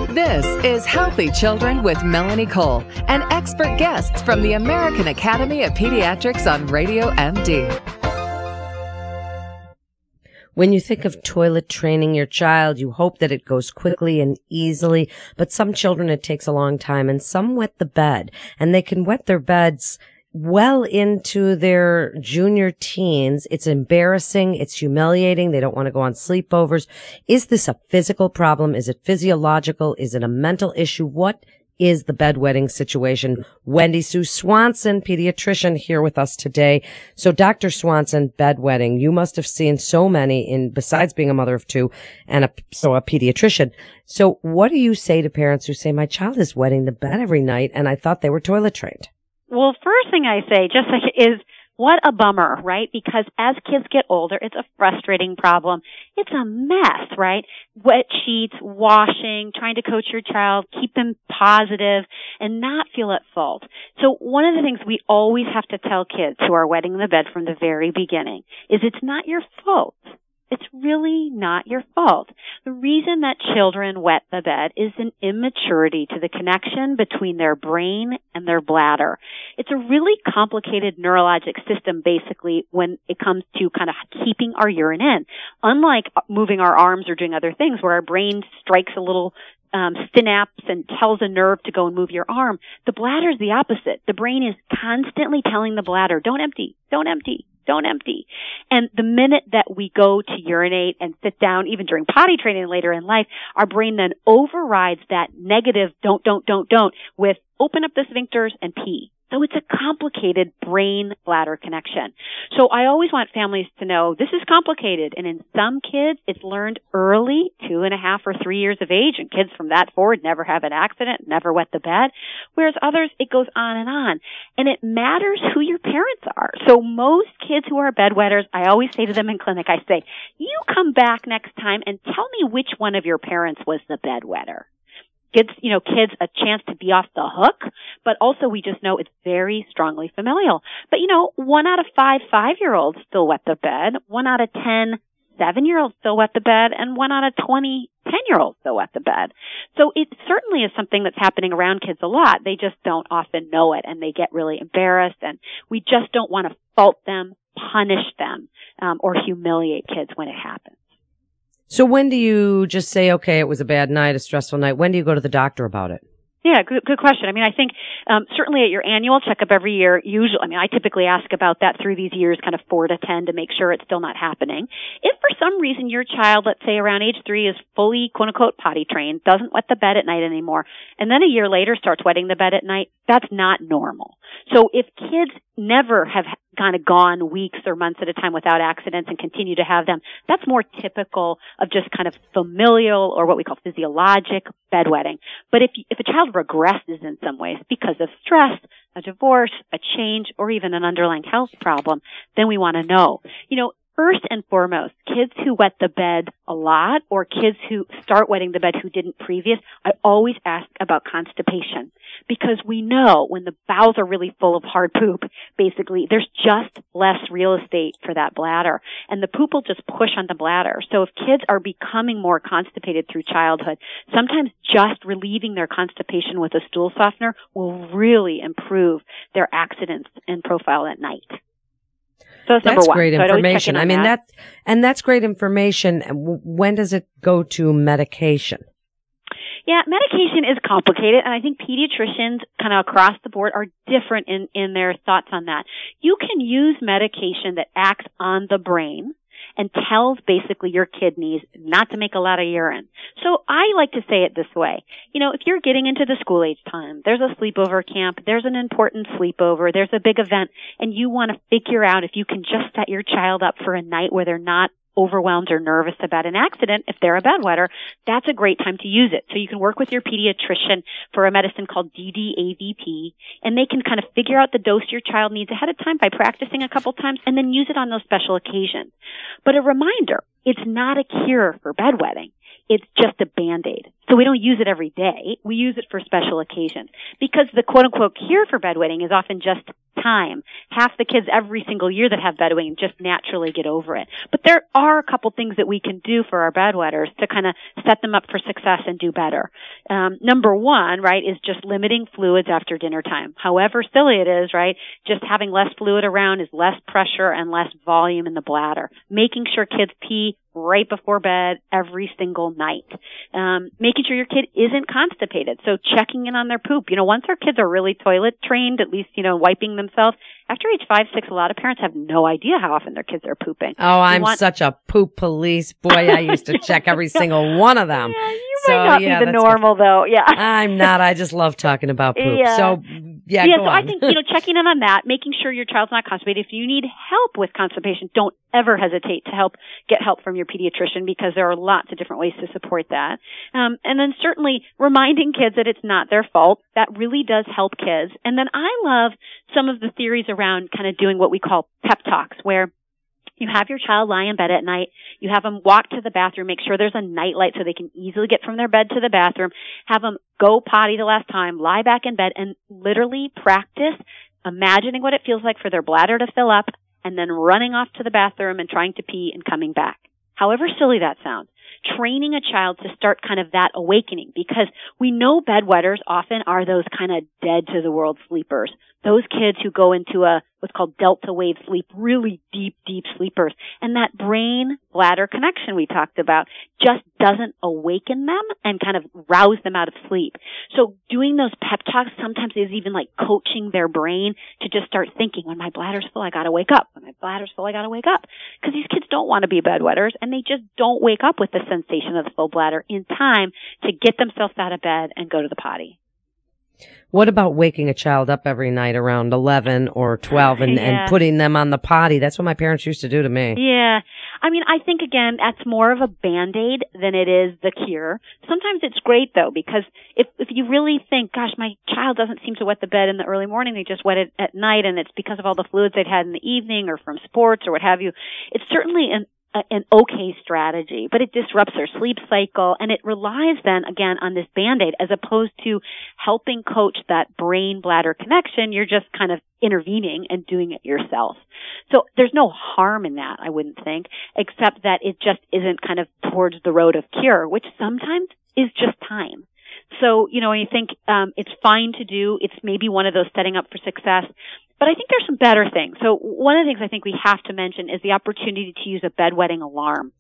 This is Healthy Children with Melanie Cole and expert guests from the American Academy of Pediatrics on Radio MD. When you think of toilet training your child, you hope that it goes quickly and easily, but some children it takes a long time, and some wet the bed, and they can wet their beds well into their junior teens. It's embarrassing. It's humiliating. They don't want to go on sleepovers. Is this a physical problem? Is it physiological? Is it a mental issue? What is the bedwetting situation? Wendy Sue Swanson, pediatrician, here with us today. So Dr. Swanson, bedwetting, you must have seen so many besides being a mother of two and a pediatrician. So what do you say to parents who say, my child is wetting the bed every night and I thought they were toilet trained? Well, first thing I say is what a bummer, right? Because as kids get older, it's a frustrating problem. It's a mess, right? Wet sheets, washing, trying to coach your child, keep them positive, and not feel at fault. So one of the things we always have to tell kids who are wetting the bed from the very beginning is it's not your fault. It's really not your fault. The reason that children wet the bed is an immaturity to the connection between their brain and their bladder. It's a really complicated neurologic system, basically, when it comes to kind of keeping our urine in. Unlike moving our arms or doing other things where our brain strikes a little synapse and tells a nerve to go and move your arm, the bladder is the opposite. The brain is constantly telling the bladder, don't empty, don't empty, don't empty. And the minute that we go to urinate and sit down, even during potty training later in life, our brain then overrides that negative don't with open up the sphincters and pee. So it's a complicated brain-bladder connection. So I always want families to know this is complicated, and in some kids, it's learned early, 2.5 or 3 years of age, and kids from that forward never have an accident, never wet the bed, whereas others, it goes on. And it matters who your parents are. So most kids who are bedwetters, I always say to them in clinic, I say, you come back next time and tell me which one of your parents was the bedwetter. Gives, kids a chance to be off the hook, but also we just know it's very strongly familial. But 1 out of 5 5-year-olds still wet the bed, 1 out of 10 7-year-olds still wet the bed, and 1 out of 20 10-year-olds still wet the bed. So it certainly is something that's happening around kids a lot. They just don't often know it, and they get really embarrassed, and we just don't want to fault them, punish them, or humiliate kids when it happens. So when do you just say, okay, it was a bad night, a stressful night? When do you go to the doctor about it? Yeah, good question. I think certainly at your annual checkup every year, usually, I typically ask about that through these years, kind of 4 to 10, to make sure it's still not happening. If for some reason your child, let's say around age 3, is fully, quote unquote, potty trained, doesn't wet the bed at night anymore, and then a year later starts wetting the bed at night, that's not normal. So if kids never have kind of gone weeks or months at a time without accidents and continue to have them, that's more typical of just kind of familial or what we call physiologic bedwetting. But if a child regresses in some ways because of stress, a divorce, a change, or even an underlying health problem, then we want to know. First and foremost, kids who wet the bed a lot or kids who start wetting the bed who didn't previous, I always ask about constipation, because we know when the bowels are really full of hard poop, basically, there's just less real estate for that bladder, and the poop will just push on the bladder. So if kids are becoming more constipated through childhood, sometimes just relieving their constipation with a stool softener will really improve their accidents and profile at night. So that's great information. That's great information. When does it go to medication? Yeah, medication is complicated, and I think pediatricians kind of across the board are different in their thoughts on that. You can use medication that acts on the brain and tells basically your kidneys not to make a lot of urine. So I like to say it this way. If you're getting into the school age time, there's a sleepover camp, there's an important sleepover, there's a big event, and you want to figure out if you can just set your child up for a night where they're not overwhelmed or nervous about an accident, if they're a bedwetter, that's a great time to use it. So you can work with your pediatrician for a medicine called DDAVP, and they can kind of figure out the dose your child needs ahead of time by practicing a couple times, and then use it on those special occasions. But a reminder, it's not a cure for bedwetting. It's just a Band-Aid. So we don't use it every day. We use it for special occasions, because the quote-unquote cure for bedwetting is often just time. Half the kids every single year that have bedwetting just naturally get over it. But there are a couple things that we can do for our bedwetters to kind of set them up for success and do better. Number one, right, is just limiting fluids after dinner time. However silly it is, right, just having less fluid around is less pressure and less volume in the bladder. Making sure kids pee right before bed every single night. Making sure your kid isn't constipated. So checking in on their poop. Once our kids are really toilet trained, at least, wiping themselves, after age 5, 6, a lot of parents have no idea how often their kids are pooping. Oh, I'm such a poop police. Boy, I used to check every single one of them. Yeah, you might not be the normal, though. Yeah. I'm not. I just love talking about poop. Yeah. So, yeah, go so on. I think, checking in on that, making sure your child's not constipated. If you need help with constipation, don't ever hesitate to get help from your pediatrician, because there are lots of different ways to support that. And then certainly reminding kids that it's not their fault. That really does help kids. And then I love some of the theories around kind of doing what we call pep talks, where you have your child lie in bed at night. You have them walk to the bathroom, make sure there's a night light so they can easily get from their bed to the bathroom. Have them go potty the last time, lie back in bed, and literally practice imagining what it feels like for their bladder to fill up, and then running off to the bathroom and trying to pee and coming back. However silly that sounds, training a child to start kind of that awakening, because we know bedwetters often are those kind of dead to the world sleepers. Those kids who go into what's called delta wave sleep, really deep, deep sleepers. And that brain-bladder connection we talked about just doesn't awaken them and kind of rouse them out of sleep. So doing those pep talks sometimes is even like coaching their brain to just start thinking, when my bladder's full, I gotta wake up. When my bladder's full, I gotta wake up. Because these kids don't want to be bedwetters, and they just don't wake up with the sensation of the full bladder in time to get themselves out of bed and go to the potty. What about waking a child up every night around 11 or 12 and putting them on the potty? That's what my parents used to do to me. Yeah. I think, again, that's more of a Band-Aid than it is the cure. Sometimes it's great, though, because if you really think, gosh, my child doesn't seem to wet the bed in the early morning, they just wet it at night, and it's because of all the fluids they'd had in the evening or from sports or what have you, it's certainly an okay strategy, but it disrupts their sleep cycle, and it relies then again on this Band-Aid as opposed to helping coach that brain-bladder connection. You're just kind of intervening and doing it yourself. So there's no harm in that, I wouldn't think, except that it just isn't kind of towards the road of cure, which sometimes is just time. So, when you think it's fine to do, it's maybe one of those setting up for success. But I think there's some better things. So one of the things I think we have to mention is the opportunity to use a bedwetting alarm.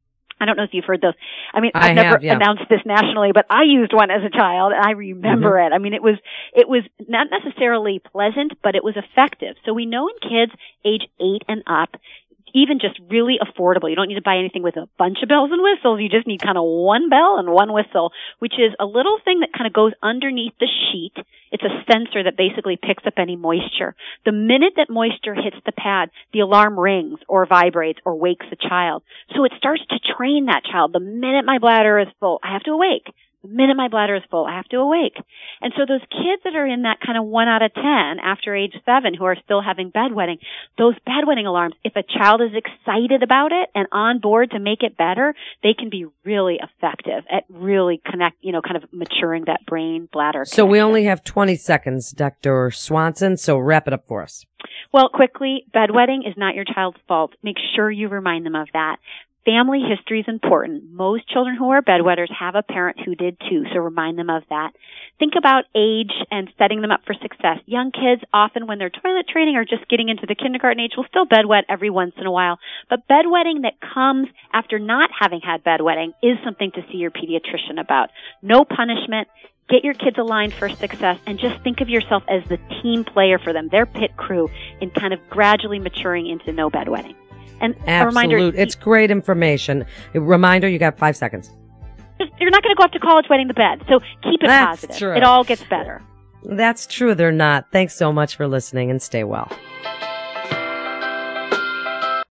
I don't know if you've heard those. I've never announced this nationally, but I used one as a child, and I remember it. It was not necessarily pleasant, but it was effective. So we know in kids age 8 and up, even just really affordable. You don't need to buy anything with a bunch of bells and whistles. You just need kind of one bell and one whistle, which is a little thing that kind of goes underneath the sheet. It's a sensor that basically picks up any moisture. The minute that moisture hits the pad, the alarm rings or vibrates or wakes the child. So it starts to train that child. The minute my bladder is full, I have to awake. The minute my bladder is full, I have to awake. And so those kids that are in that kind of 1 out of 10 after age 7 who are still having bedwetting, those bedwetting alarms, if a child is excited about it and on board to make it better, they can be really effective at really kind of maturing that brain bladder connection. So we only have 20 seconds, Dr. Swanson, so wrap it up for us. Well, quickly, bedwetting is not your child's fault. Make sure you remind them of that. Family history is important. Most children who are bedwetters have a parent who did too, so remind them of that. Think about age and setting them up for success. Young kids, often when they're toilet training or just getting into the kindergarten age, will still bedwet every once in a while. But bedwetting that comes after not having had bedwetting is something to see your pediatrician about. No punishment. Get your kids aligned for success, and just think of yourself as the team player for them, their pit crew, in kind of gradually maturing into no bedwetting. And a reminder, it's great information. A reminder, you got 5 seconds. You're not going to go off to college wetting the bed, so keep it positive. True. It all gets better. That's true. They're not. Thanks so much for listening, and stay well.